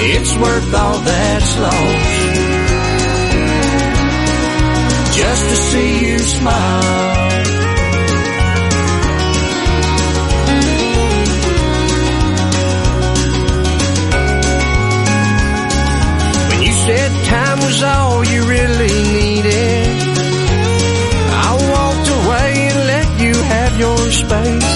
it's worth all that's lost just to see you smile. When you said time was all you really needed, I walked away and let you have your space.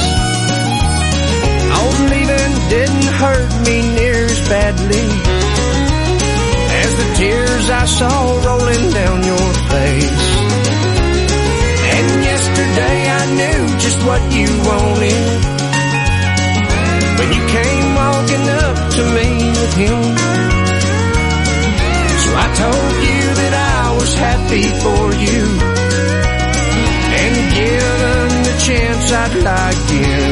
Oh, leaving didn't hurt me near as badly as the tears I saw rolling down your face. And yesterday I knew just what you wanted when you came walking up to me with him. So I told you that I was happy for you, and given the chance I'd like him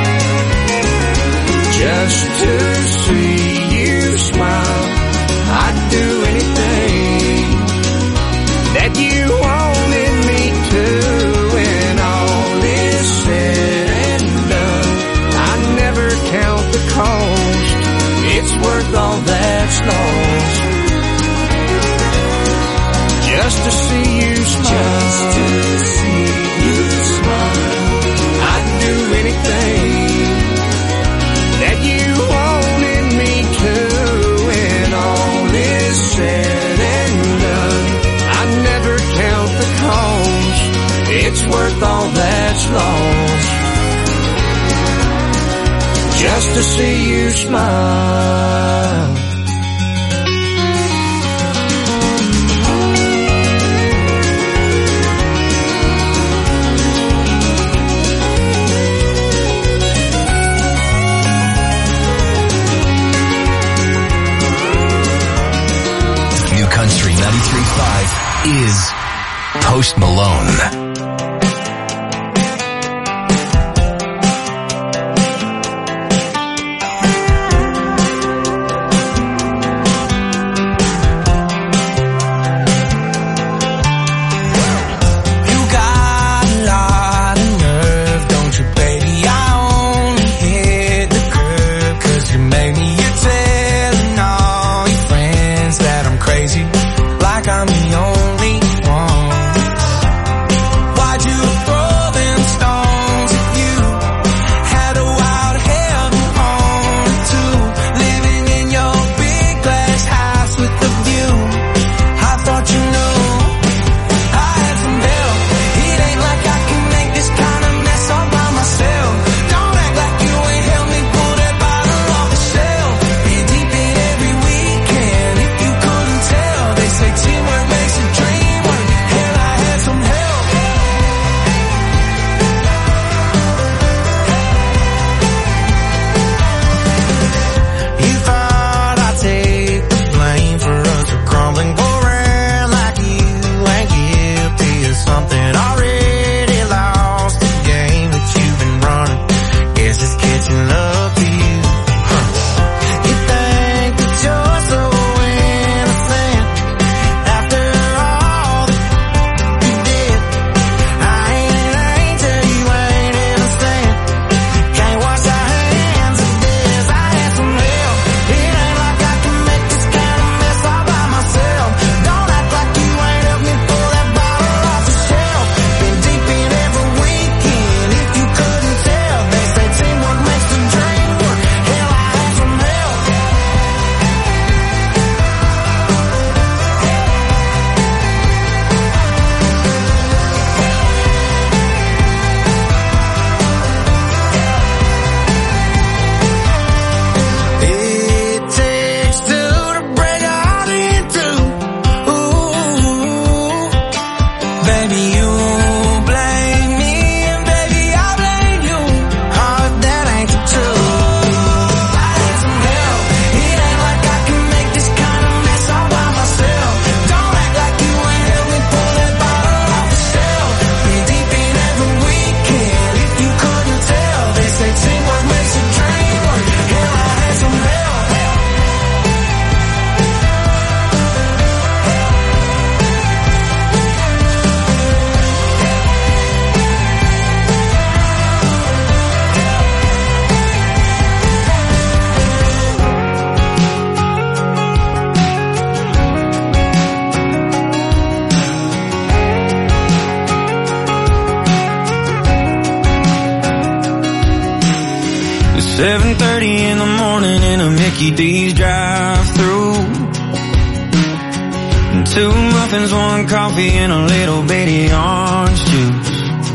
just to see you smile. I'd do anything that you wanted me to. When all is said and done, I never count the cost. It's worth all that's lost just to see you smile. Just to see you smile. I'd do anything that you wanted me to. When all is said and done, I never count the cost. It's worth all that's lost just to see you smile. Country 93.5 is Post Malone. Like I'm the only one. 7:30 in the morning in a Mickey D's drive-thru. 2 muffins, 1 coffee, and a little bitty orange juice.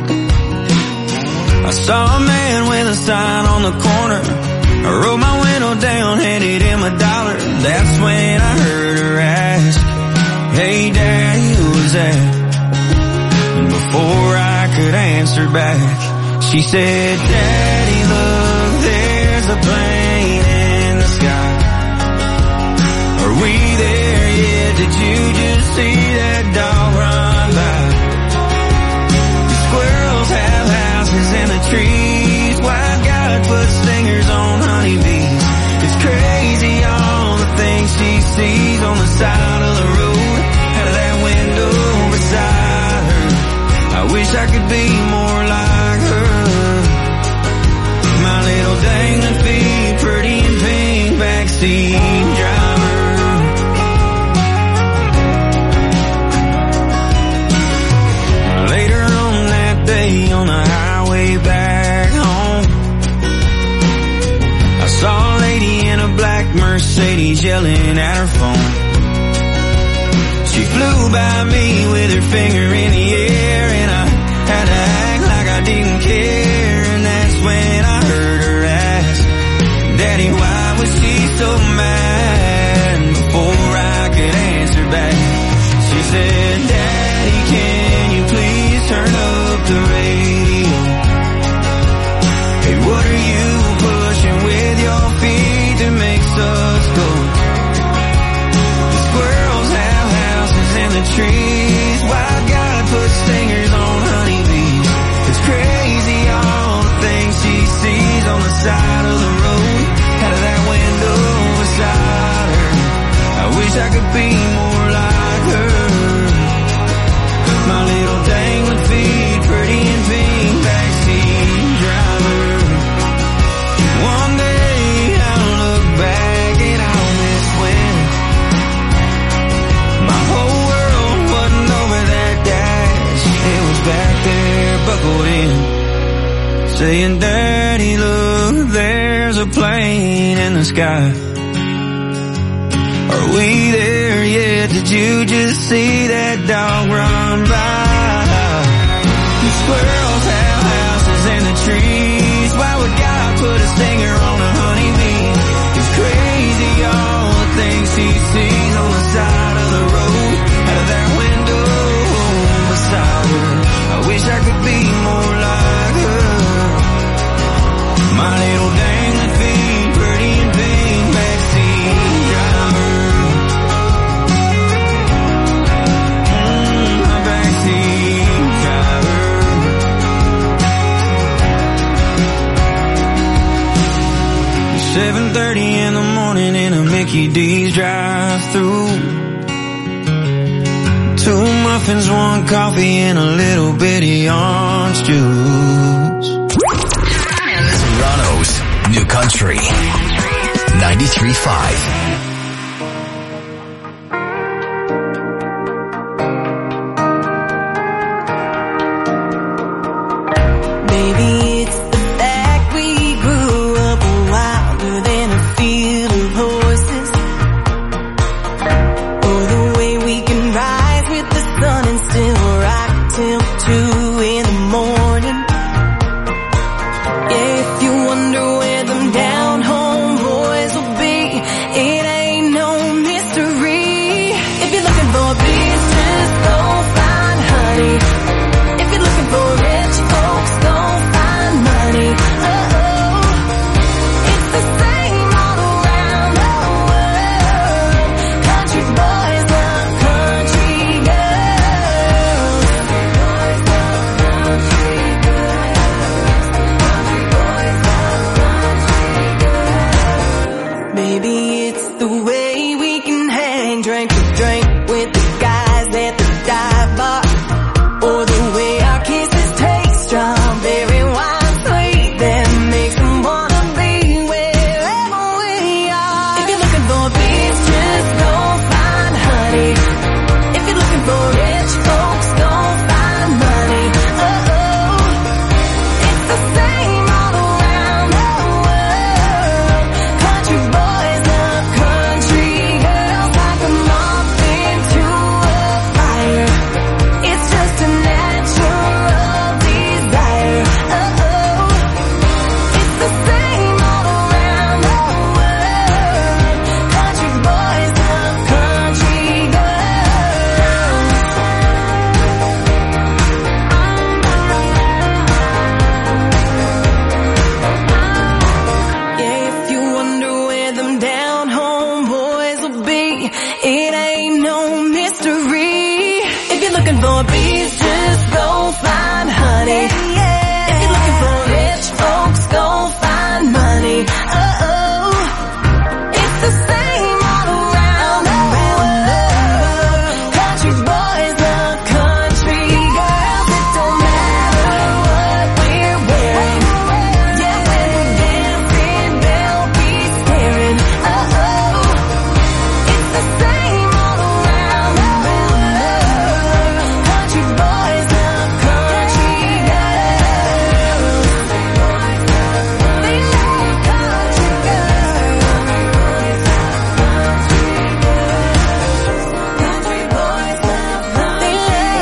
I saw a man with a sign on the corner. I rolled my window down, handed him $1. That's when I heard her ask, "Hey Daddy, who was that?" And before I could answer back, she said, "Daddy, look, there's a plane in the sky. Are we there yet? Did you just see that dog run by? The squirrels have houses in the trees. Why God put stingers on honeybees? It's crazy all the things she sees on the side of the road, out of that window beside her. I wish I could be more like her. My little dangling feet, pretty and pink, backseat driver." Later on that day on the highway back home, I saw a lady in a black Mercedes yelling at her phone. She flew by me with her finger in the air, and I had to act like I didn't care. And that's when I heard her ask, "Daddy, why was she so mad?" And before I could answer back, she said, "Daddy, can you please turn up the radio? Hey, what are you pushing with your feet that makes us go? The squirrels have houses in the trees. Why God put stingers on honeybees? It's crazy all the things she sees on the side of the road, out of that window beside her. I wish I could be more like her. My little dangling feet, pretty and pink, backseat driver. One day I'll look back and I'll miss when my whole world wasn't over that dash. It was back there, buckled in, saying, "Daddy, look, there's a plane in the sky. Are we there yet? Did you just see that dog run by? The squirrels have houses in the trees. Why would God put a stinger on a honeybee? It's crazy all the things he sees on the side of the road, out of that window beside her. I wish I could be more like her. My little dangling feet, pretty and pink, backseat driver." My backseat driver. 7:30 in the morning in a Mickey D's drive-thru. 2 muffins, 1 coffee, and a little bitty orange juice. Toronto's New Country 93.5. Baby, it's the fact we grew up wilder than a field of horses. Or the way we can rise with the sun and still rock till 2 in the morning. Yeah, if you wonder where them down home boys will be, it ain't Oh, it's the same all around the world. Country boys love country girls. It don't matter what we're wearing. Yeah, when we're dancing, they'll be staring. Oh, it's the same all around the world. Country boys love country girls. They love country girls. Country boys love country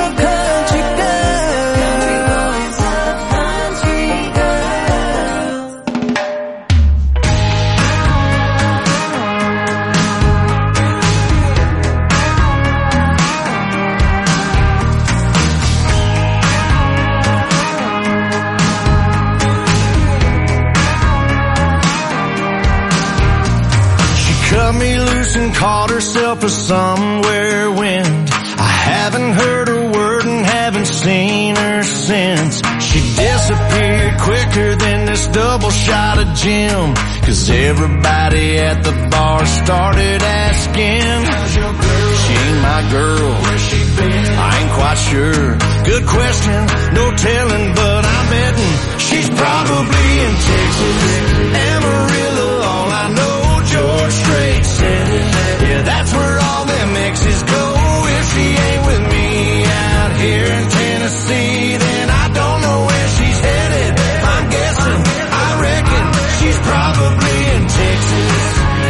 She cut me loose and caught herself a somewhere wind. I haven't heard a word and haven't seen her since. She disappeared quicker than this double shot of gin. 'Cause everybody at the bar started asking, how's your girl? She ain't my girl. Where's she been? I ain't quite sure. Good question, no telling, but I'm betting she's probably in Texas. Amarillo, all I know, George Strait said it. Yeah, that's where all them exes go. If she ain't with me out here in Tennessee, then I don't know where she's headed. I'm guessing, I reckon she's probably in Texas.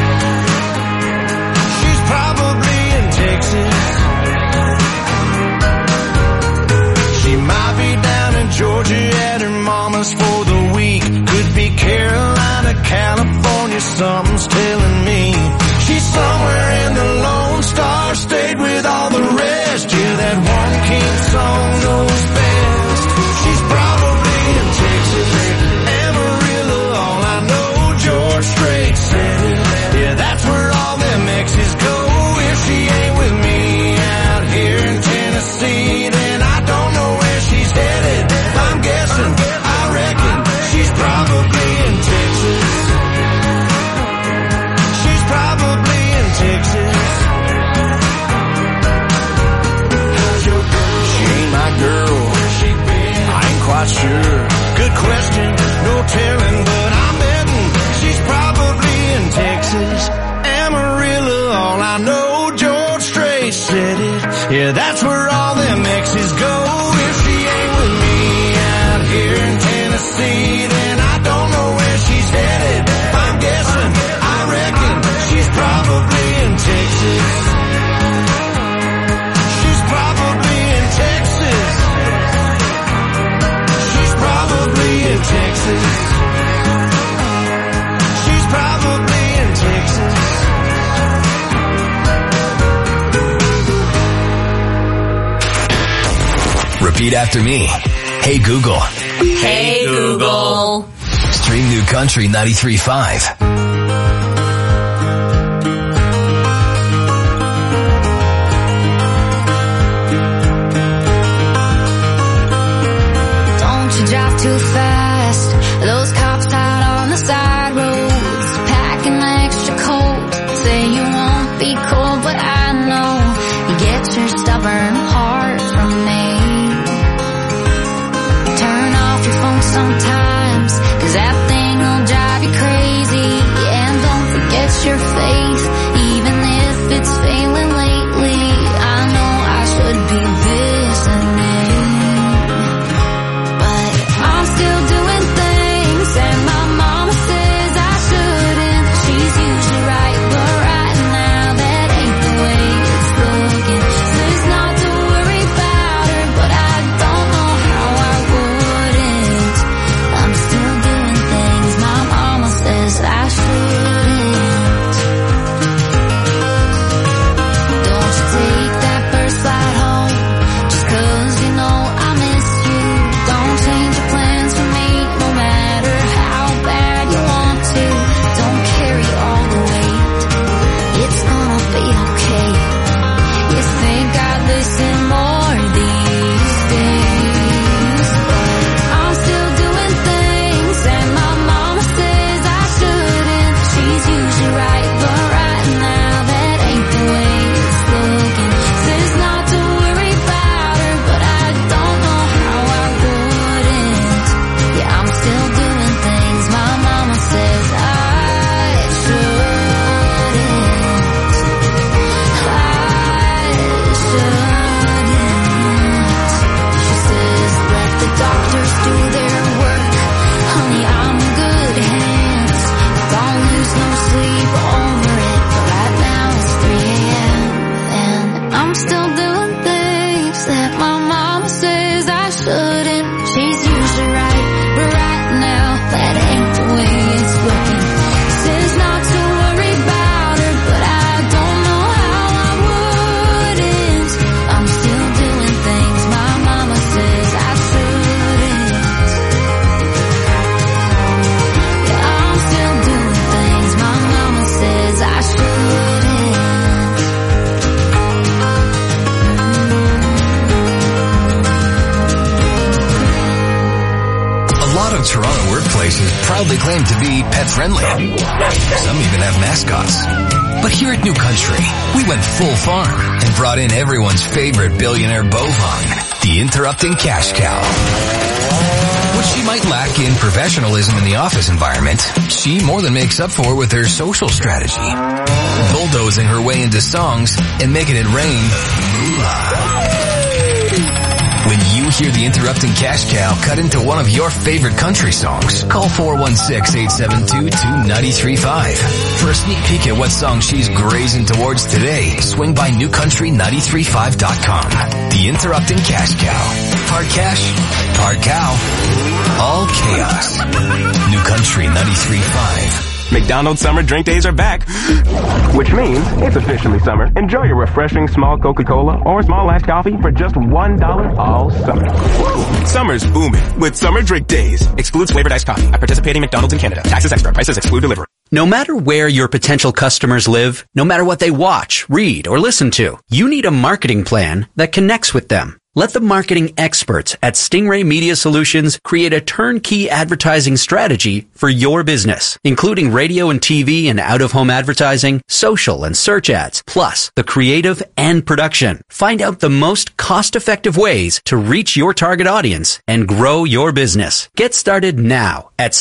She's probably in Texas. She might be down in Georgia at her mama's for the week. Could be Carolina, California, something's telling me. She's somewhere in the Lone Star State with all the rest. Yeah, that one king song knows best. She's probably in Texas. Amarillo, all I know, George Strait said it. Yeah, that's where all them exes go. If she ain't with me out here in Tennessee, then I don't know where she's headed. I'm guessing, I reckon she's probably in Texas. She's probably in Texas. How's your girl? She ain't my girl. Where's she been? I ain't quite sure. Good question, no telling, but I'm betting she's probably in Texas. Amarillo, all I know, George Strait said it. Yeah, that's where all them exes go. If she ain't with me out here in Tennessee, then I don't know where she's headed. I'm guessing, I reckon she's probably in Texas. She's probably in Texas. She's probably in Texas. She's probably in Texas. Repeat after me. Hey Google. Hey Google. Stream New Country 93.5. Don't you drive too fast. Those cops out on the side roads, packing extra coat. Say you won't be cold, but I know you get your stubborn heart from me. Turn off your phone sometimes, 'cause that thing will drive you crazy. And don't forget your faith, even if it's failing lately. I know I should be listening, but I'm still doing things, and my mama says I shouldn't. She's usually right, but right now that ain't the way it's looking. Says not to worry about her, but I don't know how I wouldn't. I'm still doing things my mama says I shouldn't. Don't you take that first flight home, just 'cause you know I miss you. Don't change your plans for me, no matter how bad you want to. Don't carry all the weight, it's gonna be okay. You think I'd listen more these days, but I'm still doing things, and my mama says I shouldn't. proudly claim to be pet-friendly. Some even have mascots. But here at New Country, we went full farm and brought in everyone's favorite billionaire bovine, the interrupting cash cow. What she might lack in professionalism in the office environment, she more than makes up for with her social strategy. Bulldozing her way into songs and making it rain moolah. When you hear the interrupting cash cow cut into one of your favorite country songs, call 416-872-2935. For a sneak peek at what song she's grazing towards today, swing by newcountry935.com. The interrupting cash cow. Part cash, part cow, all chaos. New Country 93.5. McDonald's summer drink days are back, which means it's officially summer. Enjoy your refreshing small Coca-Cola or small iced coffee for just $1 all summer. Summer's booming with summer drink days. Excludes flavored iced coffee at participating McDonald's in Canada. Taxes extra. Prices exclude delivery. No matter where your potential customers live, no matter what they watch, read, or listen to, you need a marketing plan that connects with them. Let the marketing experts at Stingray Media Solutions create a turnkey advertising strategy for your business, including radio and TV and out-of-home advertising, social and search ads, plus the creative and production. Find out the most cost-effective ways to reach your target audience and grow your business. Get started now at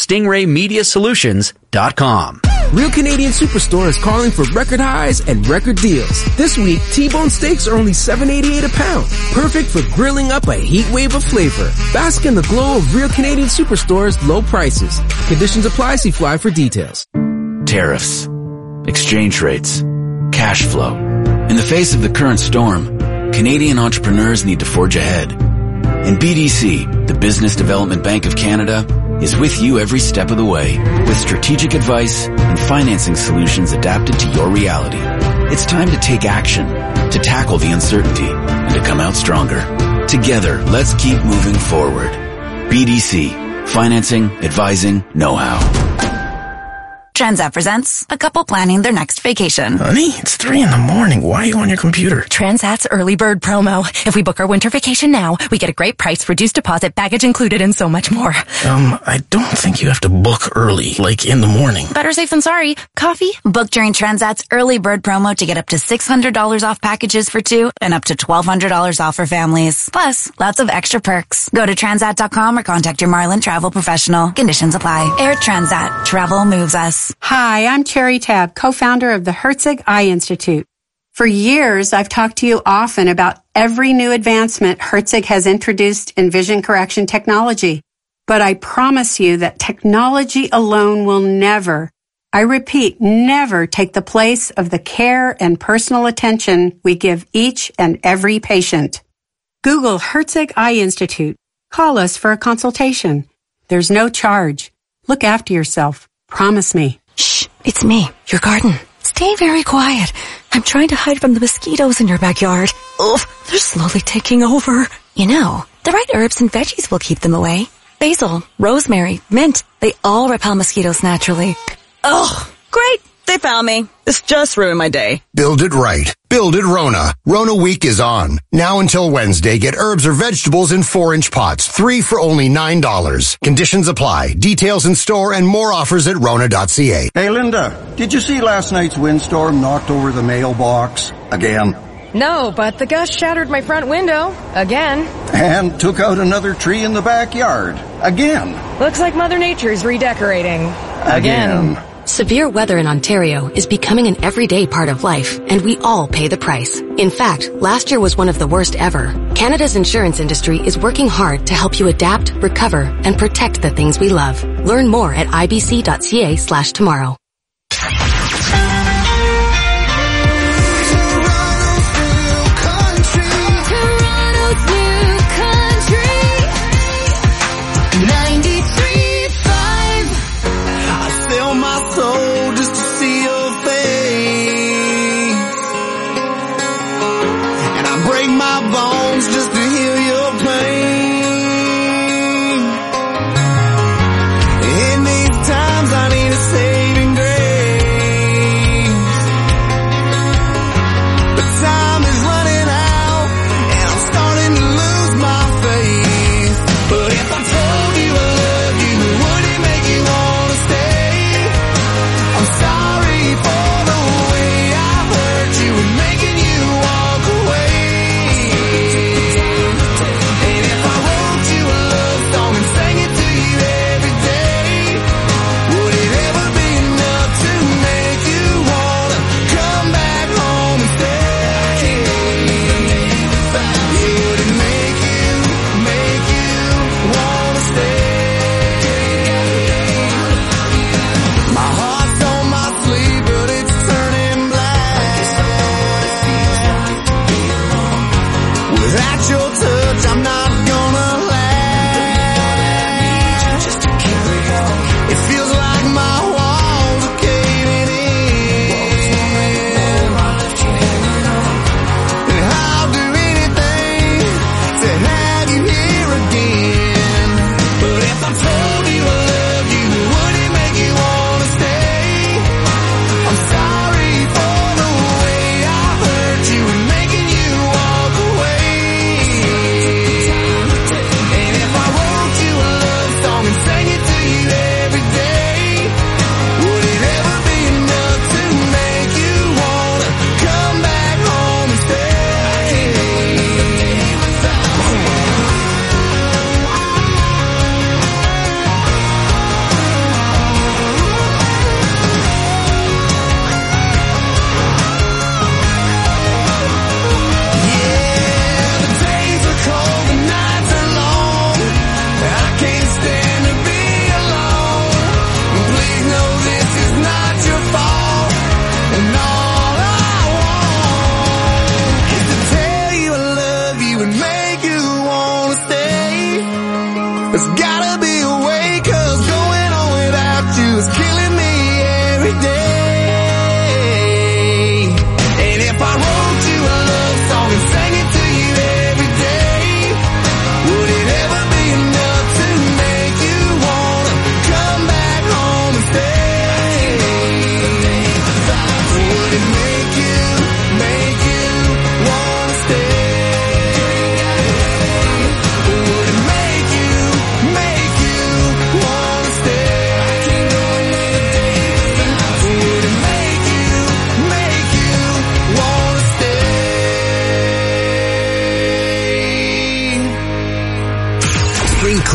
StingrayMediaSolutions.com. Real Canadian Superstore is calling for record highs and record deals. This week, T-bone steaks are only $7.88 a pound. Perfect for grilling up a heat wave of flavor. Bask in the glow of Real Canadian Superstore's low prices. Conditions apply. See Fly for details. Tariffs, exchange rates, cash flow. In the face of the current storm, Canadian entrepreneurs need to forge ahead. And BDC, the Business Development Bank of Canada, is with you every step of the way with strategic advice and financing solutions adapted to your reality. It's time to take action, to tackle the uncertainty, and to come out stronger. Together, let's keep moving forward. BDC, financing, advising, know-how. Transat presents a couple planning their next vacation. Honey, it's 3 a.m. Why are you on your computer? Transat's early bird promo. If we book our winter vacation now, we get a great price, reduced deposit, baggage included, and so much more. I don't think you have to book early, like in the morning. Better safe than sorry. Coffee? Book during Transat's early bird promo to get up to $600 off packages for two and up to $1,200 off for families. Plus, lots of extra perks. Go to Transat.com or contact your Marlin travel professional. Conditions apply. Air Transat. Travel moves us. Hi, I'm Terry Tabb, co-founder of the Herzig Eye Institute. For years, I've talked to you often about every new advancement Herzig has introduced in vision correction technology. But I promise you that technology alone will never, I repeat, never take the place of the care and personal attention we give each and every patient. Google Herzig Eye Institute. Call us for a consultation. There's no charge. Look after yourself. Promise me. Shh, it's me, your garden. Stay very quiet. I'm trying to hide from the mosquitoes in your backyard. Ugh, they're slowly taking over. You know, the right herbs and veggies will keep them away. Basil, rosemary, mint, they all repel mosquitoes naturally. Oh, great. They found me. This just ruined my day. Build it right. Build it Rona. Rona Week is on. Now until Wednesday, get herbs or vegetables in 4-inch pots. 3 for only $9. Conditions apply. Details in store and more offers at Rona.ca. Hey, Linda, did you see last night's windstorm knocked over the mailbox? Again. No, but the gust shattered my front window. Again. And took out another tree in the backyard. Again. Looks like Mother Nature's redecorating. Again. Severe weather in Ontario is becoming an everyday part of life, and we all pay the price. In fact, last year was one of the worst ever. Canada's insurance industry is working hard to help you adapt, recover, and protect the things we love. Learn more at ibc.ca/tomorrow. Just to heal your pain. In these times I need a saving grace.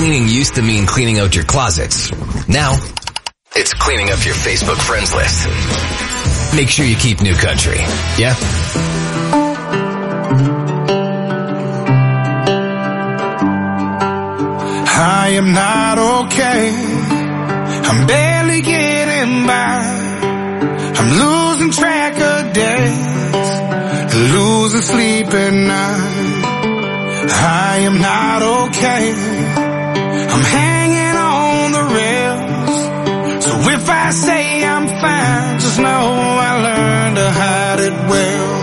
cleaning used to mean cleaning out your closets. Now, it's cleaning up your Facebook friends list. Make sure you keep New Country. Yeah? I am not okay. I'm barely getting by. I'm losing track of days, losing sleep at night. I am not okay. I'm hanging on the rails. So if I say I'm fine, just know I learned to hide it well.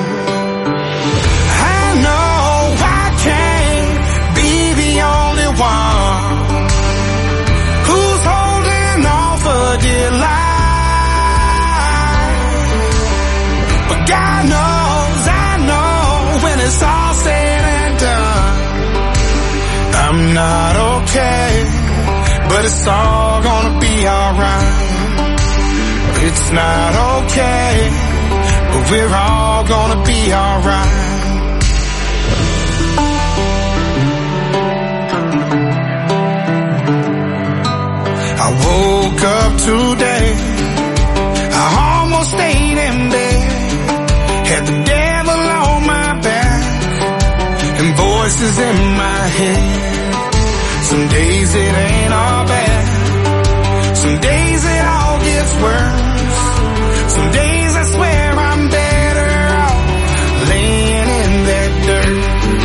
I know I can't be the only one who's holding on for dear life. But God knows, I know, when it's all said and done, I'm not okay, but it's all gonna be alright. It's not okay, but we're all gonna be alright. I woke up today, I almost stayed in bed, had the devil on my back and voices in my head. Some days it ain't all bad, some days it all gets worse. Some days I swear I'm better off laying in that dirt.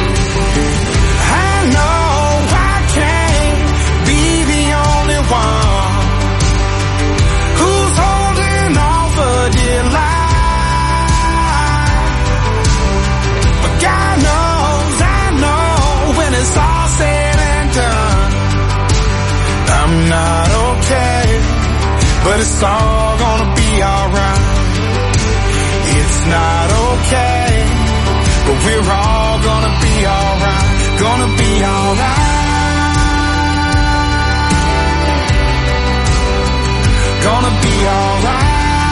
I know I can't be the only one who's holding on for dear life. But God knows, I know, when it's all said and done, I'm not okay, but it's all gonna be alright. It's not okay, but we're all gonna be alright. Gonna be alright. Gonna be alright.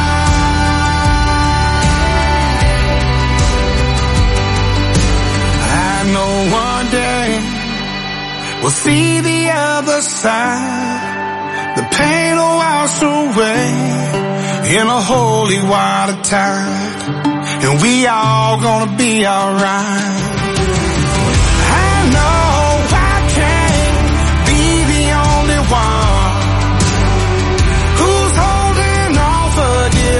I know one day we'll see the other side. The pain will wash away in a holy water tide, and we all gonna be alright. I know I can't be the only one who's holding on for dear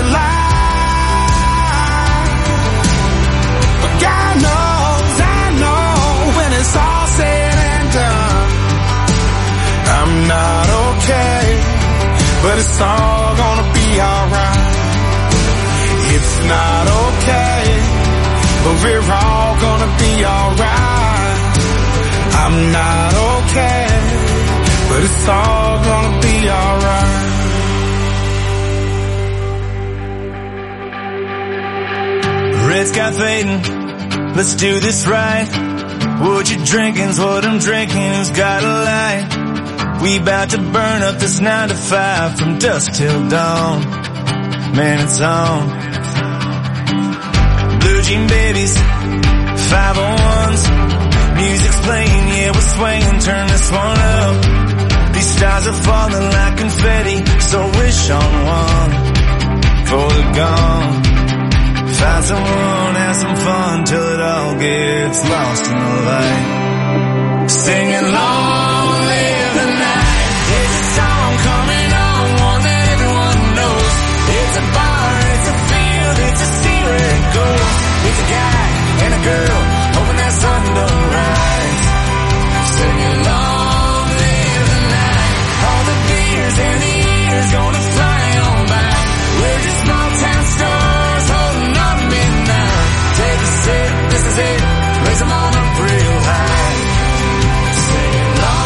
life. But God knows, I know, when it's all said and done, I'm not okay, but it's all gonna be alright. It's not okay, but we're all gonna be alright. I'm not okay, but it's all gonna be alright. Red sky fading, let's do this right. What you drinking's what I'm drinking, who's got a light? We bout to burn up this 9 to 5 from dusk till dawn. Man, it's on. Blue jean babies, 501s. Music's playing, yeah, we're swaying, turn this one up. These stars are falling like confetti, so wish on one for the gone. Find someone, have some fun till it all gets lost in the light. Singing long live the night. It's a song coming on, one that everyone knows. It's a bar, it's a field, it's a sea where it goes. It's a guy and a girl, hoping that sun don't rise. Singing long live the night. All the beers and the years gonna fly on by. We're just small town stars holding on midnight. Take a sip, this is it, raise them all up real high. Singing long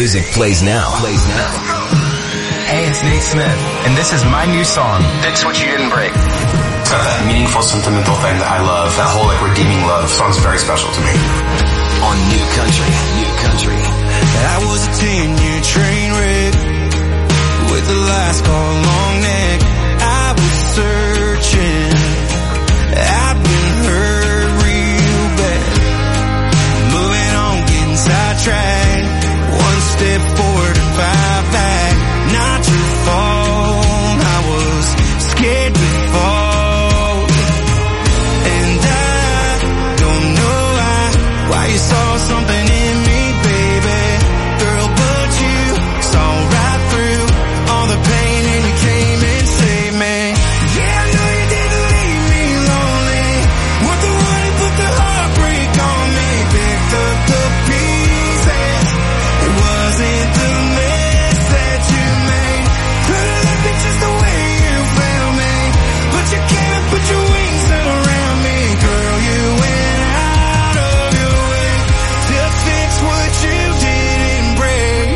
music plays now. Hey, it's Nate Smith, and this is my new song, Fix What You Didn't Break. It's got that meaningful, sentimental thing that I love, that whole like redeeming love. The song's very special to me. On New Country. I was a 10-year train wreck with the last call long neck. I was searching, I've been hurt real bad. Moving on, getting sidetracked. One step forward and 5 back. Not your fault, I was scared to fall. And I don't know why you saw something in me, baby. Girl, but you saw right through all the pain and you came and saved me. Yeah, I know you didn't leave me lonely. Weren't the one who put the heartbreak on me. Picked up the pieces. It wasn't the mess that you made. Could've left me just the way you found me. But you came and put your wings around me. Girl, you went out of your way to fix what you didn't break.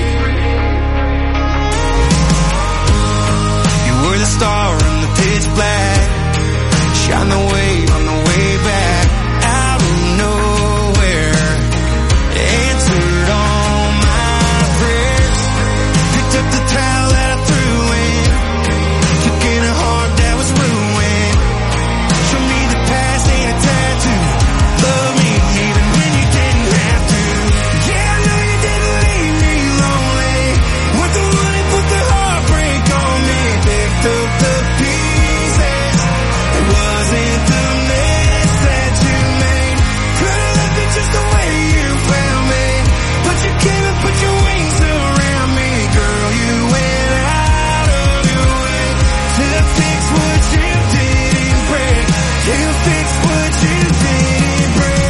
You were the star in the pitch black. Shine the wave on the way back. Out of nowhere, answered all my prayers. Picked up the towel that I threw in. Took in a heart that was ruined. Show me the past ain't a tattoo. Love me even when you didn't have to. Yeah, I know you didn't leave me lonely. Weren't the one who put the heartbreak on me. Picked up the pieces. It wasn't the mess that you made. Could've left me just the way you found me. But you came and put your wings around me. Girl, you went out of your way to fix what you didn't break. You fixed what you didn't break.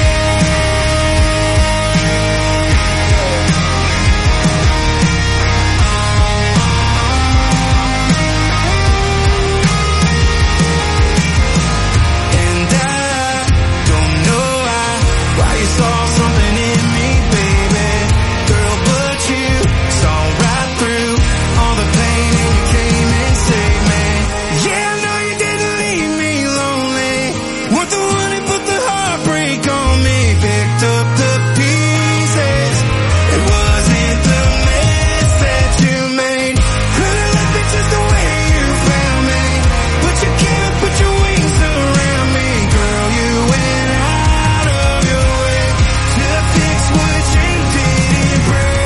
And I don't know why you saw something in me, baby. Girl, but you saw right through all the pain and you came and saved me. Yeah, I know you didn't leave me lonely. Weren't the one who put the heartbreak on me. Picked up the pieces. It wasn't the mess that you made. Could've left me just the way you found me. But you came and put your wings around me. Girl, you went out of your way to fix what you didn't break.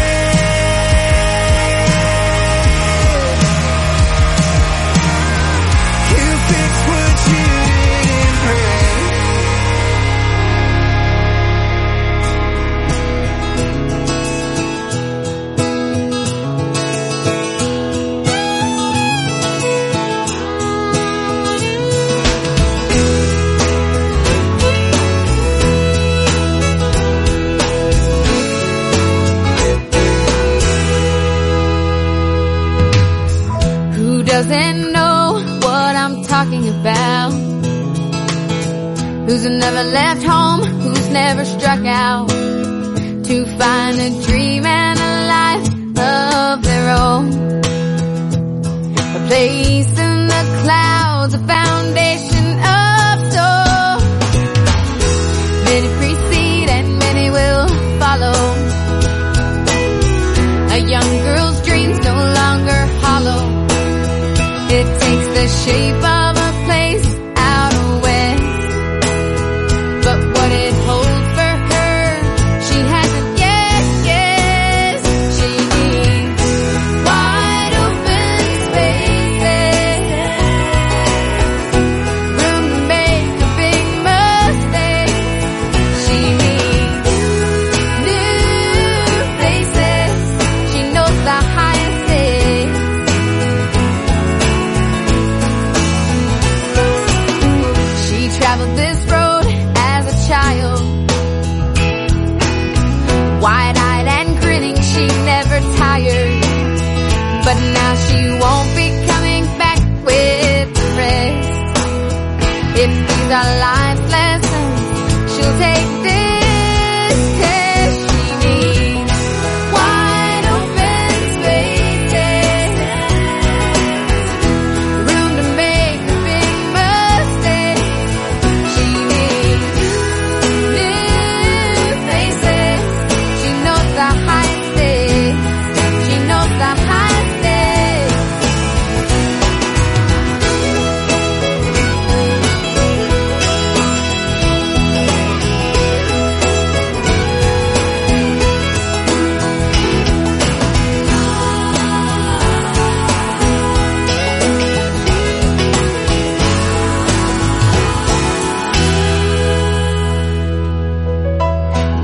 You fixed what you didn't break. Who doesn't know what I'm talking about? Who's never left home? Who's never struck out to find a dream and a life of their own? A place in the clouds, a foundation of soul. Many precede and many will follow. A young girl's dreams no longer hollow. It takes the shape of a place out west. But what it holds for her, she hasn't yet guessed. She needs wide open spaces, room to make a big mistake. She needs new places. She knows the highest is. She traveled this road as a child, wide-eyed and grinning, she never tired. But now she won't be coming back with the rest. If these are life's lessons, she'll take this test. She needs wide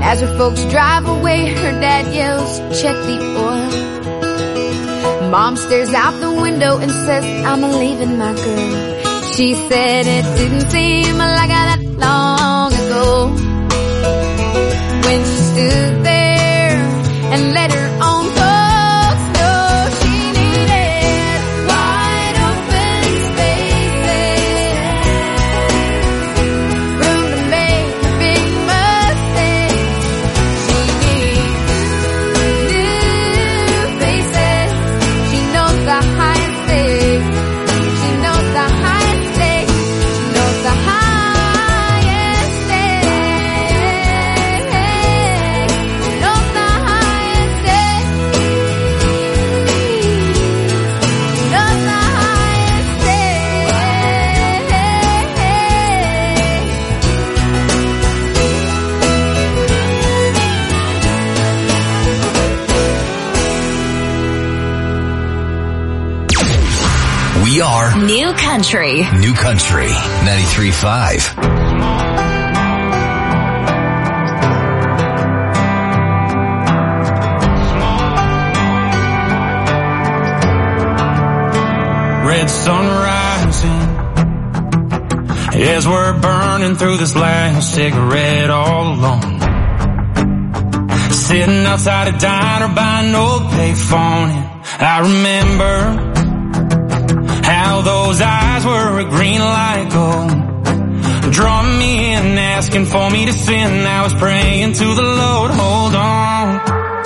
As her folks drive away, her dad yells, check the oil. Mom stares out the window and says, I'm leaving my girl. She said it didn't seem like that long ago when she stood there and let her own folks know she needed wide open spaces, room to make a big mistake. She needs new faces. She knows the highest stakes. She knows the highest stakes. She knows the highest stakes. She knows the highest stakes. She knows the highest We are New Country. New Country 93.5. Red sun rising as we're burning through this last cigarette all alone. Sitting outside a diner by an old payphone, and I remember how those eyes were a green light gold, drawing me in, asking for me to sin. I was praying to the Lord, hold on,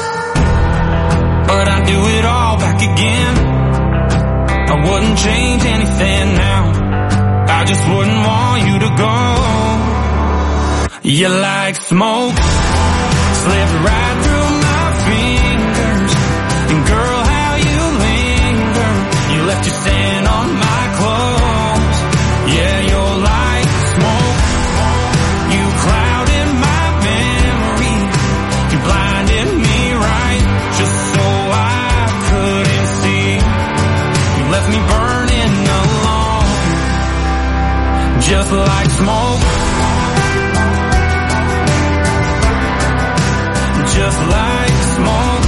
but I'd do it all back again. I wouldn't change anything now. I just wouldn't want you to go. You're like smoke, slipped right through my fingers. And girl, how you linger. You left your scent on my clothes. Yeah, you're like smoke. You clouded my memory. You blinded me right, just so I couldn't see. You left me burning alone, just like smoke. Just like smoke.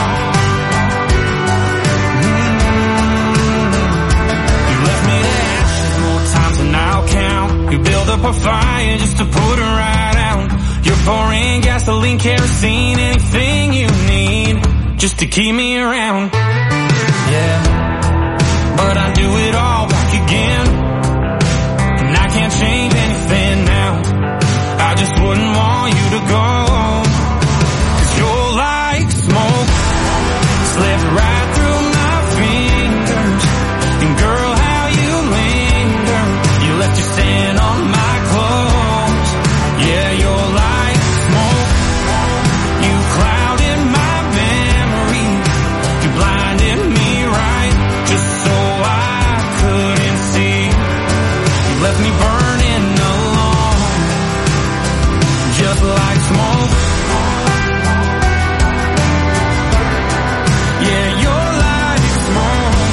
You left me to ashes more times than I'll count. You build up a fire just to put her right out. You're pouring gasoline, kerosene, anything you need just to keep me around. Yeah, but I do it all back again, and I can't change anything now. I just wouldn't want you to go. You're like smoke, slipped right through my fingers. And girl, how you linger. You left your scent on my clothes. Yeah, you're like smoke. You clouded my memory. You blinded me right, just so I couldn't see. You left me burning alone, just like smoke. Yeah, you're like smoke.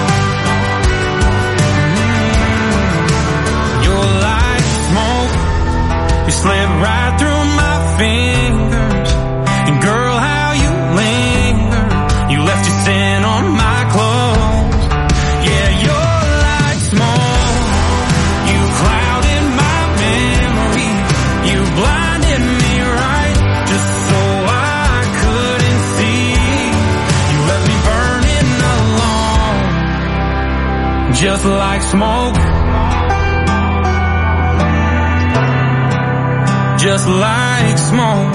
You're like smoke. You slid right through my fingers. And girl, how you linger. You left your scent on my clothes. Yeah, you're like smoke. You clouded my memory. You blinded me right, just so I couldn't see. You left me burning alone, just like smoke. Just like smoke.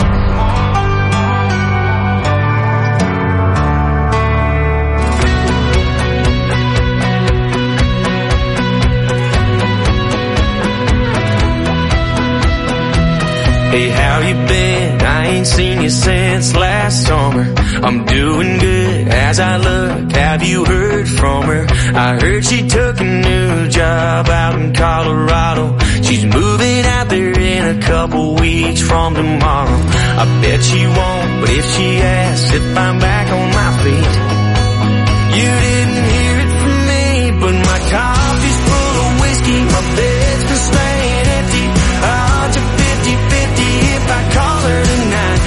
Hey, how you been? I ain't seen you since last summer. I'm doing good as I look. Have you heard from her? I heard she took a new job out in Colorado. She's moving out there in a couple weeks from tomorrow. I bet she won't, but if she asks if I'm back on my feet, you didn't hear it from me, but my coffee's full of whiskey. My bed's been staying empty. Odds are 50-50 if I call her tonight.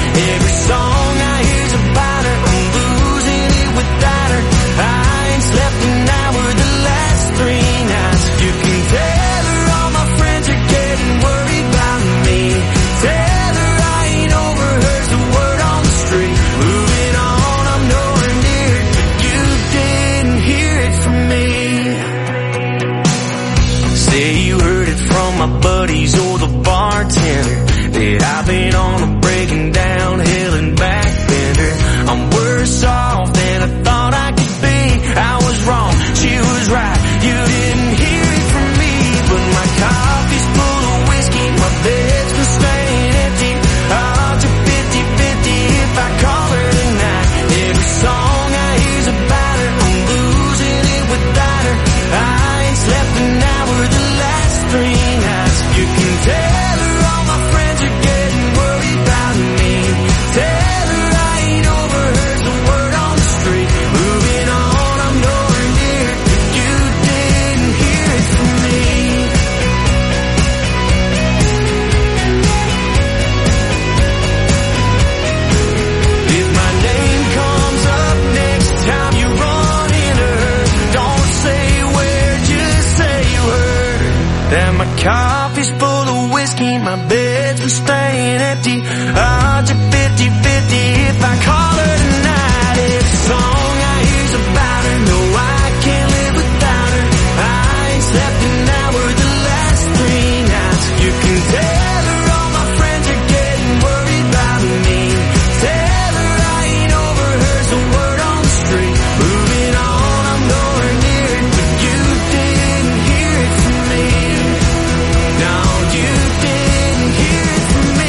coffee's full of whiskey, my bed's been staying empty. Odds are 50-50 if I call her tonight. It's a song I hear's about her. No, I can't live without her. I ain't slept an hour the last 3 nights. You can tell her all my friends are getting worried about me. Tell her I ain't over her's a word on the street. Moving on, I'm going near it, but you didn't hear it from me. No, you didn't hear it from me.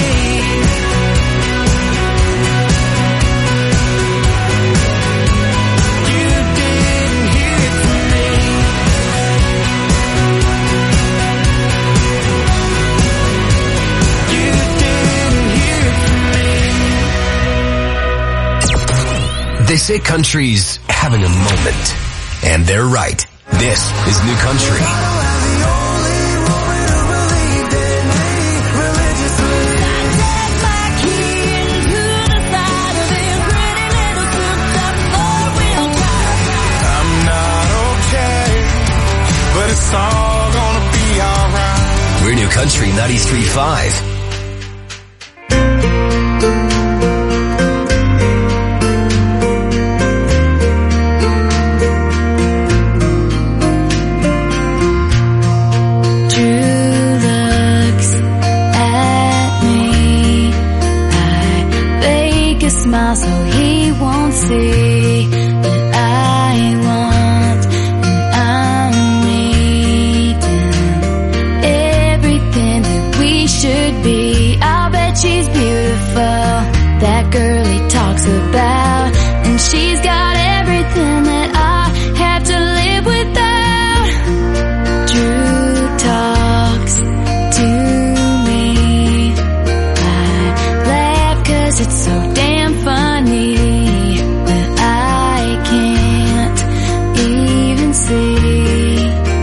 You didn't hear it from me. You didn't hear it from me. They say country's having a moment, and they're right. This is New Country. I'm not okay, but it's all gonna be alright. We're New Country 93.5. Drew looks at me. I fake a smile so he won't see that I want and I'm needing everything that we should be. I'll bet she's beautiful, that girl he talks about, and she's got everything that I have to live without. Drew talks to me. I laugh 'cause it's so damn funny that I can't even see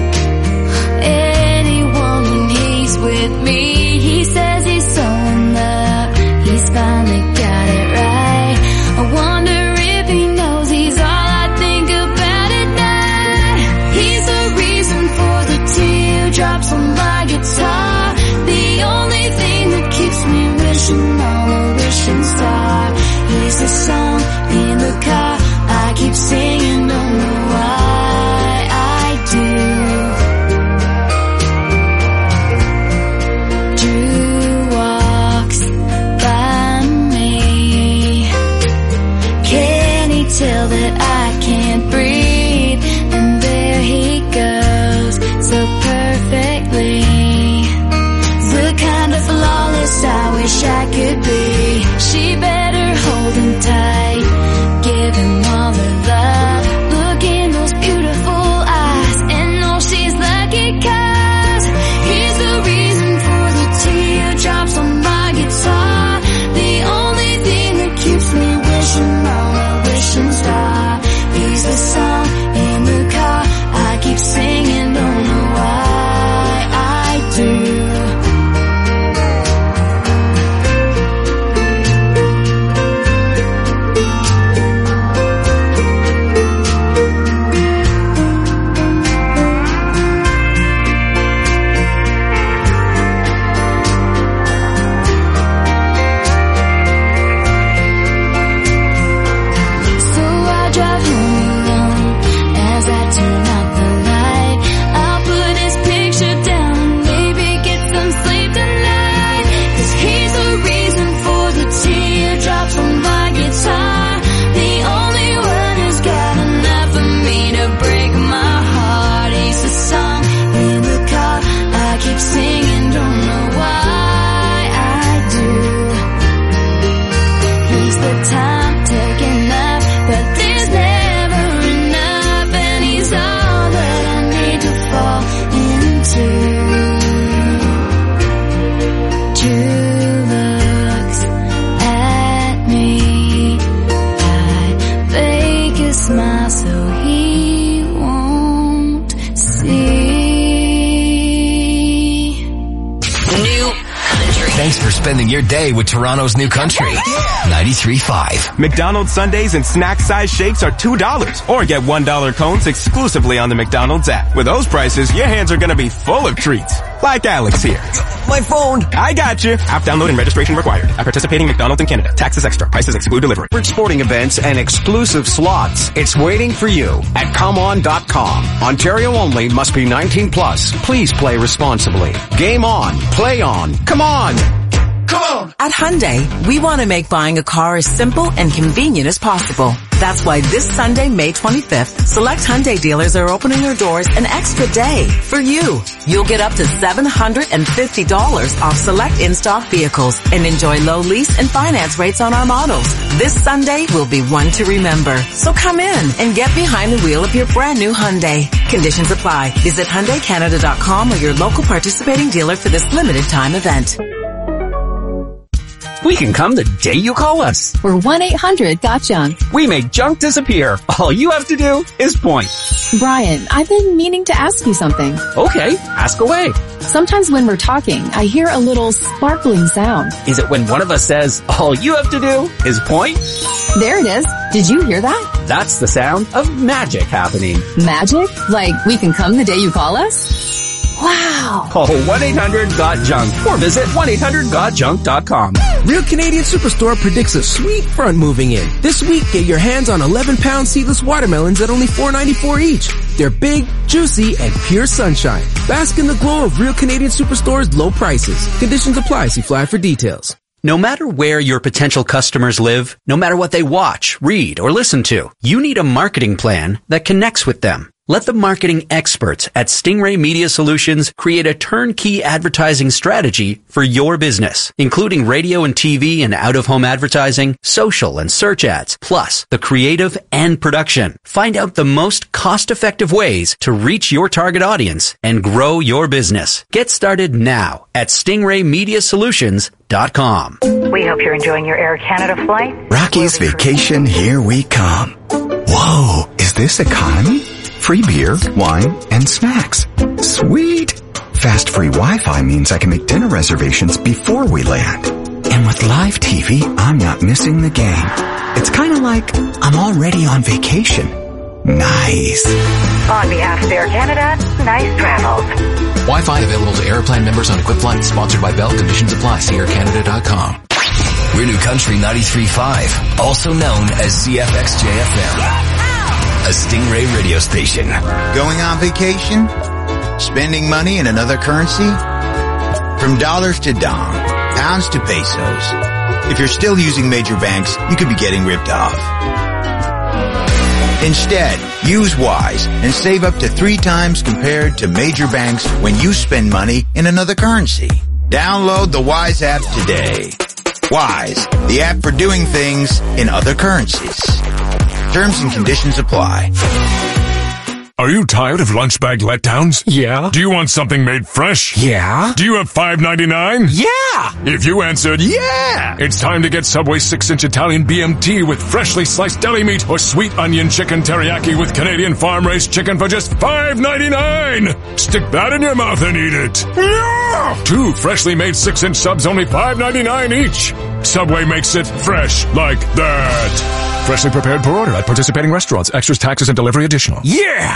anyone when he's with me. He says he's so in love, he's finally got it right. I wonder if he knows he's all I think about at night. He's the reason for the teardrops on my guitar, the only thing that keeps me wishing on a wishing star. He's the song in the car I keep singing, don't know why I do. Drew walks by me. Can he tell that I can't breathe? And there he goes so perfectly, the kind of flawless I wish I could be. She better hold him tight, give him all her love. Look in those beautiful eyes and know she's lucky 'cause he's the reason for the teardrops on my guitar, the only thing that keeps me wishing on a wishing star. He's the song in the car I keep singing, don't know why I do. So I drive home alone as I turn out the light. I'll put his picture down and maybe get some sleep tonight. 'Cause he's the reason for the teardrops on my guitar, the only one who's got enough for me to break my heart. He's the song in the car I keep singing, don't know why I do. He's the time taking up, but there's never enough, and he's all that I need to fall into. Drew looks at me. I fake a smile so he won't see. New Country. Thanks for spending your day with Toronto's New Country 93.5. McDonald's Sundays and snack size shakes are $2 or get $1 cones exclusively on the McDonald's app. With those prices, your hands are going to be full of treats. Like Alex here. My phone. I got you. App download and registration required. At participating McDonald's in Canada. Taxes extra. Prices exclude delivery. For sporting events and exclusive slots, it's waiting for you at ComeOn.com. Ontario only, must be 19 plus. Please play responsibly. Game on. Play on. Come on. Come on! At Hyundai, we want to make buying a car as simple and convenient as possible. That's why this Sunday, May 25th, select Hyundai dealers are opening their doors an extra day for you. You'll get up to $750 off select in-stock vehicles and enjoy low lease and finance rates on our models. This Sunday will be one to remember. So come in and get behind the wheel of your brand new Hyundai. Conditions apply. Visit HyundaiCanada.com or your local participating dealer for this limited time event. We can come the day you call us. We're 1-800-GOT-JUNK. We make junk disappear. All you have to do is point. Brian, I've been meaning to ask you something. Okay, ask away. Sometimes when we're talking, I hear a little sparkling sound. Is it when one of us says, all you have to do is point? There it is. Did you hear that? That's the sound of magic happening. Magic? Like we can come the day you call us? Wow. Call 1-800-GOT-JUNK or visit 1-800-GOT-JUNK.com. Real Canadian Superstore predicts a sweet front moving in. This week, get your hands on 11-pound seedless watermelons at only $4.94 each. They're big, juicy, and pure sunshine. Bask in the glow of Real Canadian Superstore's low prices. Conditions apply. See flyer for details. No matter where your potential customers live, no matter what they watch, read, or listen to, you need a marketing plan that connects with them. Let the marketing experts at Stingray Media Solutions create a turnkey advertising strategy for your business, including radio and TV and out-of-home advertising, social and search ads, plus the creative and production. Find out the most cost-effective ways to reach your target audience and grow your business. Get started now at StingrayMediaSolutions.com. We hope you're enjoying your Air Canada flight. Rocky's Vacation, here we come. Whoa, is this economy? Free beer, wine, and snacks. Sweet! Fast free Wi-Fi means I can make dinner reservations before we land. And with live TV, I'm not missing the game. It's kind of like I'm already on vacation. Nice. On behalf of Air Canada, nice travels. Wi-Fi available to Airplan members on equipped flights. Sponsored by Bell. Conditions apply. See aircanada.com. We're New Country 93.5, also known as CFXJFM. A Stingray radio station. Going on vacation? Spending money in another currency? From dollars to dong, pounds to pesos. If you're still using major banks, you could be getting ripped off. Instead, use Wise and save up to 3 times compared to major banks when you spend money in another currency. Download the Wise app today. Wise, the app for doing things in other currencies. Terms and conditions apply. Are you tired of lunch bag letdowns? Yeah. Do you want something made fresh? Yeah. Do you have $5.99? Yeah. If you answered yeah, it's time to get Subway 6-inch Italian BMT with freshly sliced deli meat or sweet onion chicken teriyaki with Canadian farm-raised chicken for just $5.99. Stick that in your mouth and eat it. Yeah. 2 freshly made 6-inch subs, only $5.99 each. Subway makes it fresh like that. Freshly prepared per order at participating restaurants. Extras, taxes, and delivery additional. Yeah!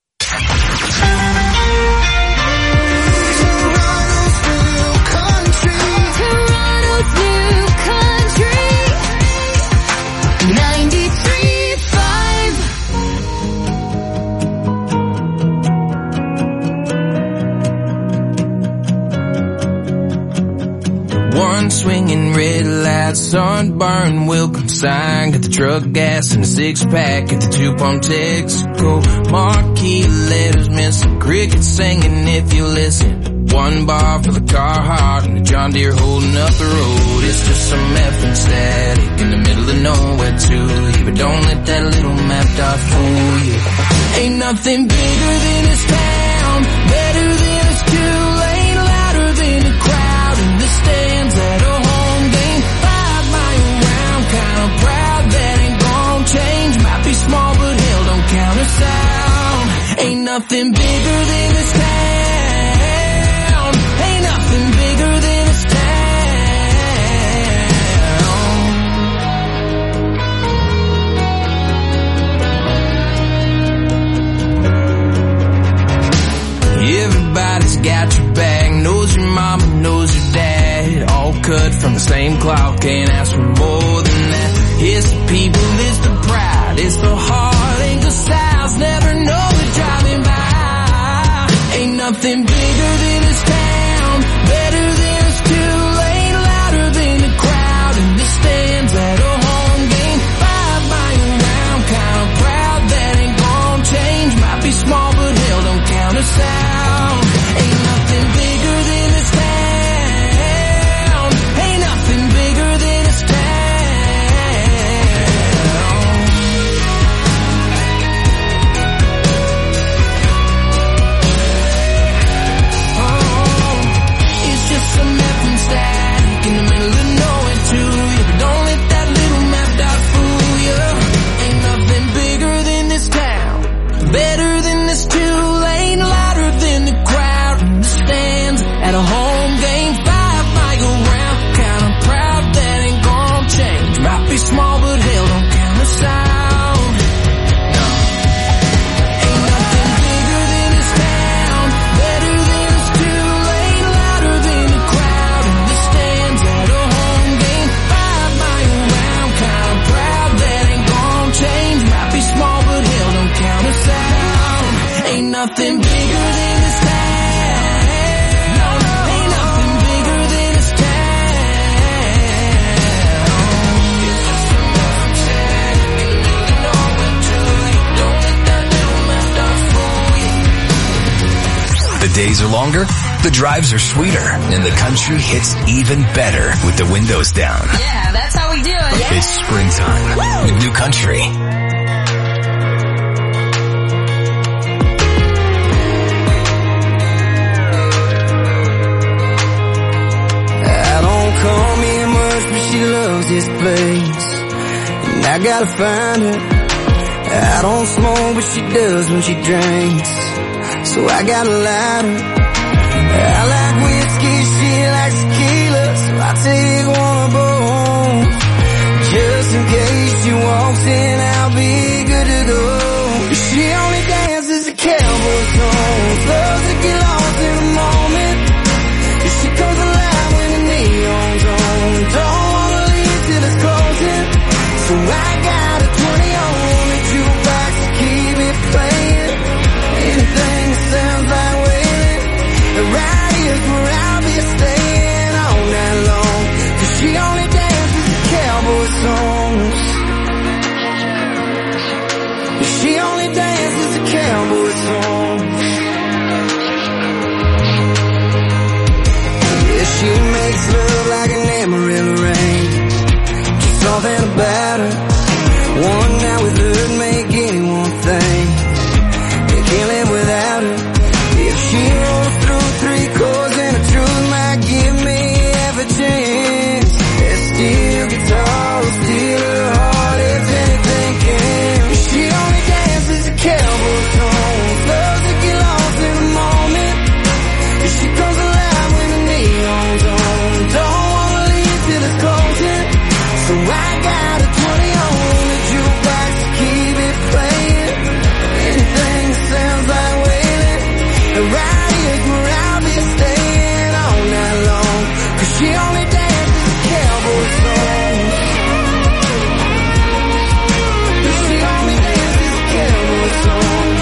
One swinging red light, sunburn, welcome sign. Got the truck gas and a 6-pack at the 2-pump Texaco. Marquee letters, missing crickets singing if you listen. 1 bar for the Carhartt and the John Deere holding up the road. It's just some effing static in the middle of nowhere too. But don't let that little map dot fool you. Ain't nothing bigger than this town, better than this Kool-Aid, louder than a crowd in the stands at a home game. 5 mile round, kinda proud that ain't gon' change. Might be small, but hell, don't count us out. Ain't nothing bigger than this town. Ain't nothing bigger than this town. Everybody's got your back, It's the people, it's the pride, it's the heart. Ain't the styles, never know we're driving by. Ain't nothing bigger than this town, better than this two-lane, louder than the crowd in the stands at a home game. 5 mile round, kinda proud that ain't gonna change. Might be small, but hell, don't count us out. Ain't nothing bigger than this town. Ain't nothing bigger than this town. Some effing static in the middle of nowhere to you, but don't let that little map dot fool you. Ain't nothing bigger than this town, better than this two-lane, louder than the crowd in the stands at a home game. 5 mile round, kinda proud that ain't gonna change. Might be small, but hell, don't count us out. Ain't nothing bigger than this town, better than this two-lane, louder than the crowd in the stands at a home game. 5 mile round, kinda proud that ain't gonna change. Might be small, but hell, don't count us out. Ain't nothing bigger than this town. No, ain't nothing bigger than this town. It's just a different tag in the middle of nowhere to you. Don't let that little map dot fool you. The days are longer, the drives are sweeter, and the country hits even better with the windows down. Yeah, that's how we do it. It's springtime with New Country. I don't call me much, but she loves this place, and I gotta find her. I don't smoke, but she does when she drinks, so I got a lighter. I like whiskey, she likes tequila, so I take one of both. Just in case she walks in, I'll be good to go. She only dances to cowboy songs, loves to get lost in the moment. She comes alive when the neon's on, don't wanna leave till it's closing. So I got a 20 on the jukebox to keep it playing. Anything that sounds like wailing, right here's where I'll be staying all night long. 'Cause she only dances to cowboy songs. She only dances to cowboy songs. Yeah, she makes love like an Amarillo rain. Just something about her. One night with her make anyone think they can't live without her. If she rolls through 3 chords and the truth might give me half a chance. That steel guitar will steal her heart if anything can. She only dances to cowboy songs, loves to get lost in the moment. She comes alive when the neon's on, don't wanna leave till it's closing. So I got a 20 on the jukebox to keep it playing. Anything that sounds like wailing, right here's where I'll be staying all night long. 'Cause she only dances to cowboy songs. She only dances to cowboy songs.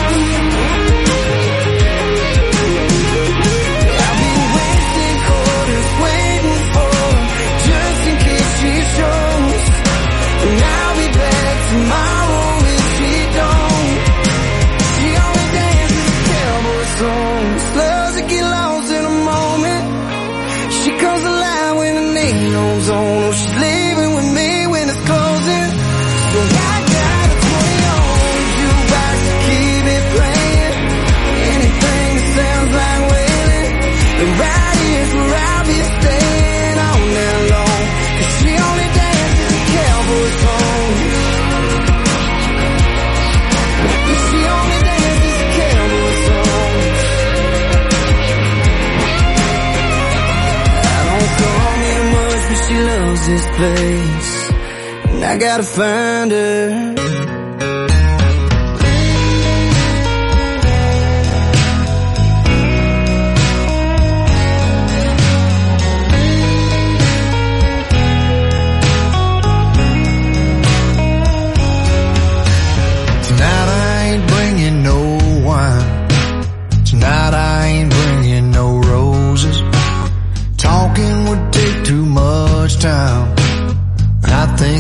I'll be wasting quarters waiting for her, just in case she shows. And I'll be back tomorrow if she don't. She only dances to cowboy songs, loves to get lost in a moment. She comes alive when the neon's on. Oh, she's leaving with me when it's closing. So I got a 20 on the jukebox to keep it playing. Anything that sounds like wailing, right here's where I'll be staying all night long. 'Cause she only dances to cowboy songs. She only dances to cowboy songs. I don't call me much, but she loves this place, and I gotta find her.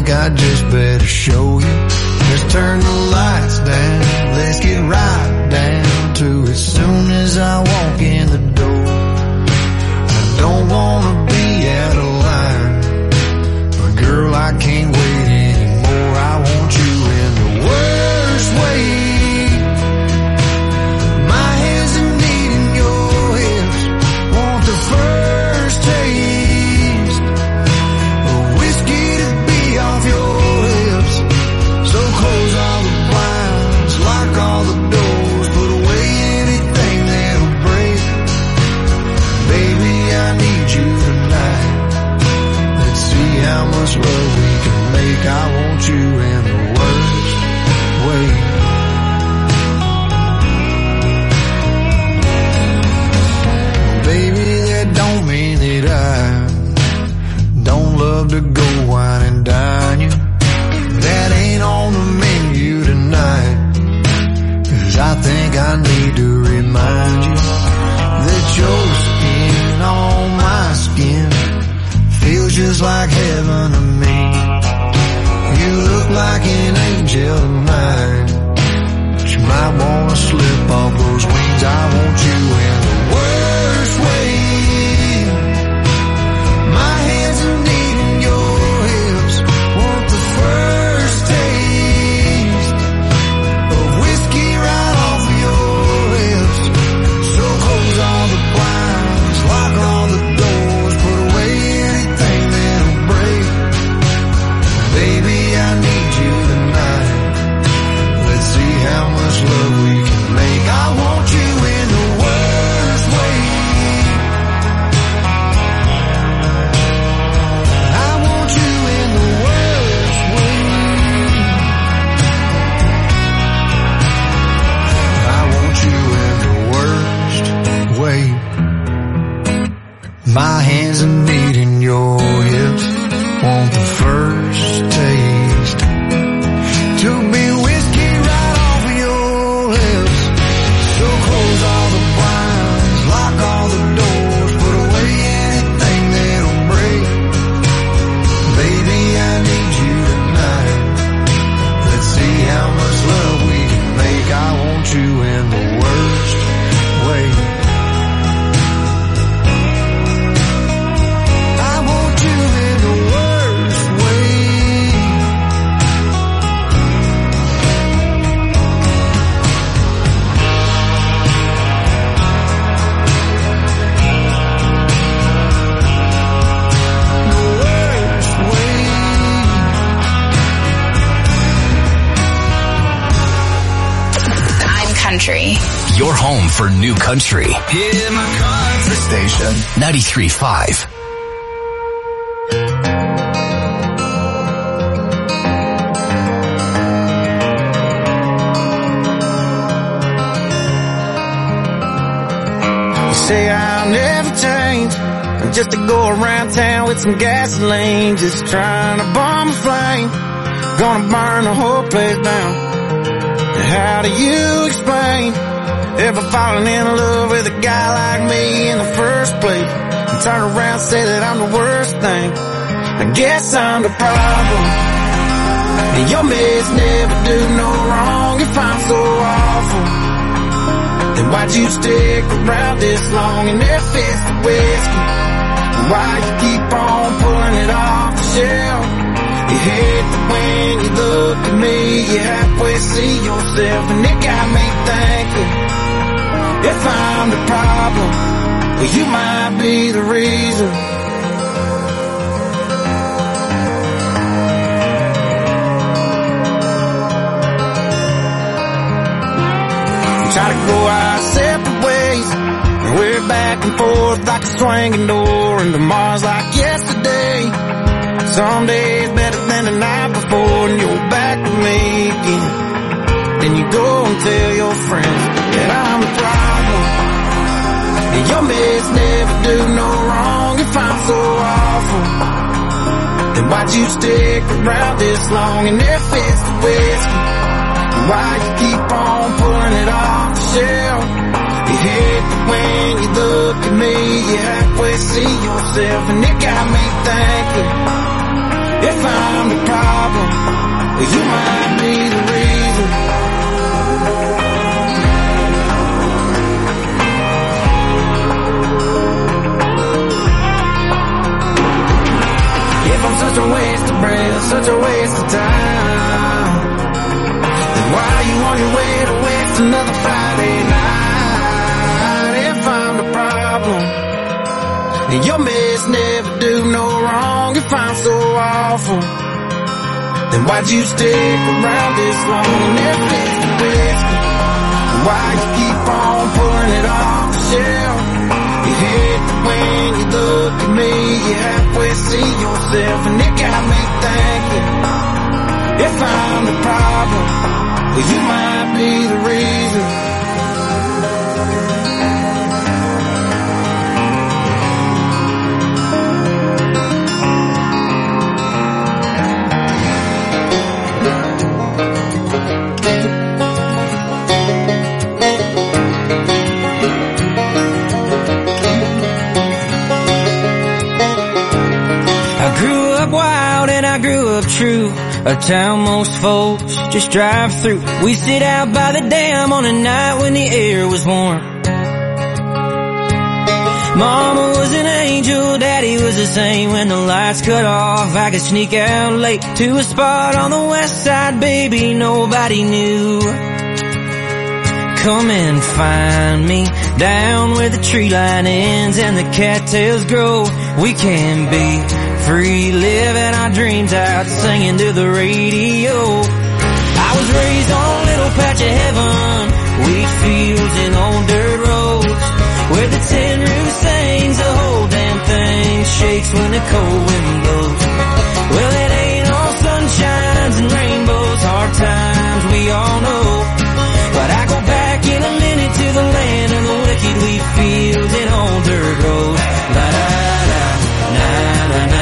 think I just better show you. Let's turn the lights down, let's get right down to it. Soon as I walk in the door, I don't wanna be out of line, but girl, I can't wait anymore. I want you in the worst way. My hands are needing your hips, want the first taste of whiskey to be off your lips. So close all the blinds, lock all the doors, put away anything that'll break. Baby, I need you tonight. Let's see how much love we can make. I want you in the worst way. Baby, that don't mean that I don't love to go wine and dine you. That ain't on the menu tonight, 'cause I think I need to remind you that your skin on my skin feels just like heaven to me. You look like an angel tonight, but you might wanna slip off those wings. I want you in the worst way. My hands are needing your hips, want the first taste of whiskey right off of your lips. So close all the blinds, lock all the doors, put away anything that'll break. Baby, I need you tonight. Let's see how much love we can make. I want you in the worst way. I want you in the worst way. I want you in the worst way. My hands are needing your hips, want the first taste to be whiskey right off of your lips. So close all the blinds, lock all the doors, put away anything that'll break. Baby, I need you tonight. Let's see how much love we can make. I want you in the worst way. I want you in the worst way. I'm country. Your home for new country. Yeah, my country Station 93.5. You say I'll never change, I'm just to go around town with some gasoline, just trying to bomb a flame, gonna burn the whole place down. How do you explain ever falling in love with a guy like me in the first place, and turn around and say that I'm the worst thing? I guess I'm the problem, and your mates never do no wrong. If I'm so awful, then why'd you stick around this long? And if it's the whiskey, why you keep on pulling it off the shelf? You hate that when you look at me, you halfway see yourself, and it got me thinking, if I'm the problem, well, you might be the reason. We try to go our separate ways, and we're back and forth like a swinging door, and tomorrow's like yesterday. Some days better than the night before, and you're back with me again. Then you go and tell your friends that I'm the problem, and your mates never do no wrong. If I'm so awful, then why'd you stick around this long? And if it's the whiskey, why you keep on pulling it off the shelf? You hate that when you look at me, you halfway see yourself, and it got me thinking, If I'm the problem, you might be the reason. If I'm such a waste of breath, such a waste of time, then why are you on your way to waste another Friday night? If I'm the problem, and your mess never do no wrong, if I'm so awful, then why'd you stick around this long? And if it's the whiskey, why you keep on pulling it off the shelf? You hate that when you look at me, you halfway see yourself, and it got me thinking, if I'm the problem, well, you might be the reason. Wild and I grew up true, a town most folks just drive through. We sit out by the dam on a night when the air was warm. Mama was an angel, Daddy was the same. When the lights cut off, I could sneak out late to a spot on the west side, baby, nobody knew. Come and find me down where the tree line ends and the cattails grow. We can be free, living our dreams out, singing to the radio. I was raised on a little patch of heaven, wheat fields and old dirt roads, where the tin roof sings, the whole damn thing shakes when the cold wind blows. Well, it ain't all sunshines and rainbows, hard times we all know, but I go back in a minute to the land of the wicked, wheat fields and old dirt roads. La da da, na na na.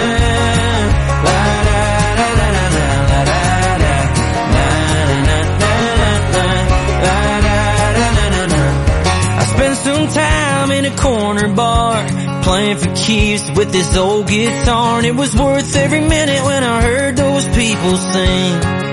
Some time in a corner bar, playing for keeps with this old guitar, and it was worth every minute when I heard those people sing.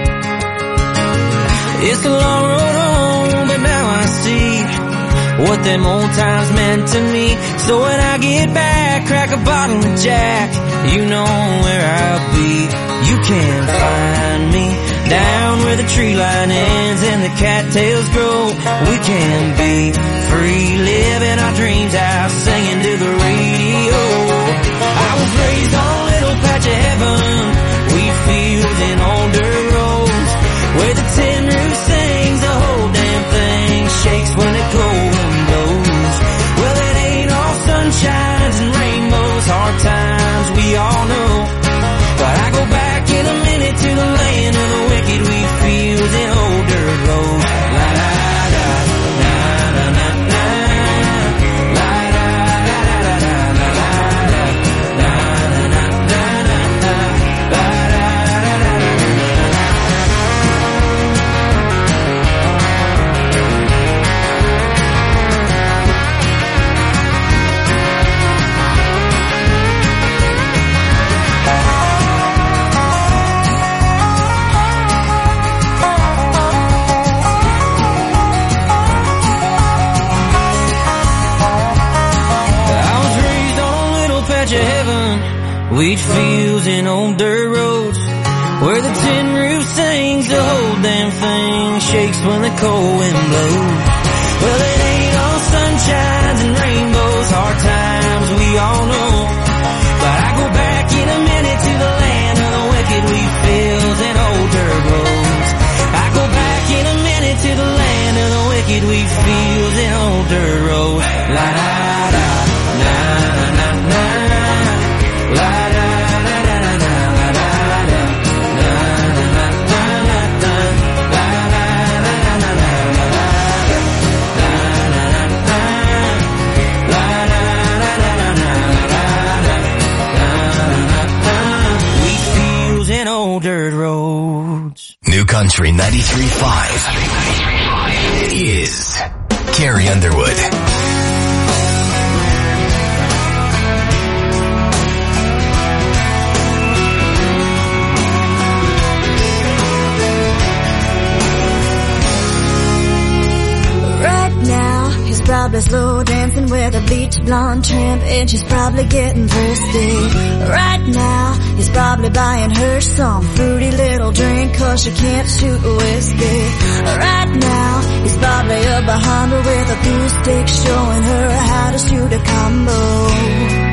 It's a long road home, but now I see what them old times meant to me. So when I get back, crack a bottle of Jack, you know where I'll be. You can find me down where the tree line ends and the cattails grow. We can be free, living our dreams out, singing to the radio. I was raised on a little patch of heaven, wheat fields and old dirt roads, where the tin roof sings, the whole damn thing shakes when the cold wind blows. Well, it ain't all sunshines and rainbows, hard times we all know, but I go back in a minute to the land of the wicked, wheat fields and old dirt roads. La da da, na na na na, la da da da da da da da, na na na na na, la da da da da da. Wheat fields and old dirt roads, where the tin roof sings, the whole damn thing shakes when the cold wind blows. Well, it ain't all sunshines and rainbows, hard times we all know, but I go back in a minute to the land of the wicked, wheat fields and old dirt roads. I go back in a minute to the land of the wicked, wheat fields and old dirt roads. La da da, na na na na, la da. Dirt roads. New Country 93.5 is Carrie Underwood. blonde tramp and she's probably getting thirsty. Right now, he's probably buying her some fruity little drink 'cause she can't shoot whiskey. Right now, he's probably up behind her with a glue stick showing her how to shoot a combo.